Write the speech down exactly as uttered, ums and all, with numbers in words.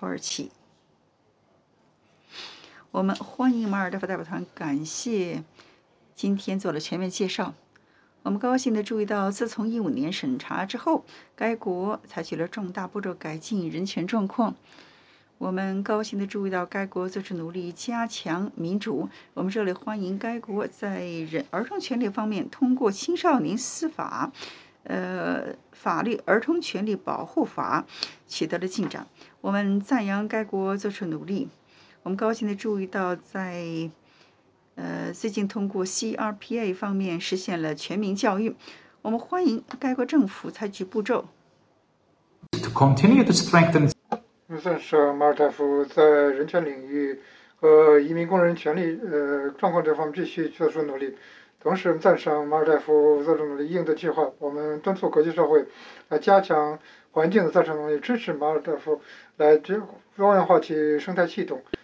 土耳其。我们欢迎马尔代夫代表团，感谢今天做了全面介绍。我们高兴地注意到，自从一五年审查之后，该国采取了重大步骤改进人权状况。我们高兴地注意到，该国做出努力加强民主。我们热烈欢迎该国在人儿童权利方面通过青少年司法。呃，法律儿童权利保护法取得了进展，我们赞扬该国做出努力。我们高兴地注意到，在呃最近通过 C R P A 方面实现了全民教育。我们欢迎该国政府采取步骤。 To continue to strengthen. 我们赞赏马尔代夫在人权领域和移民工人权利呃状况这方面继续做出努力。同时，赞赏马尔代夫做出努力应对计划。我们敦促国际社会来加强环境的再生能力，支持马尔代夫来多样化其生态系统。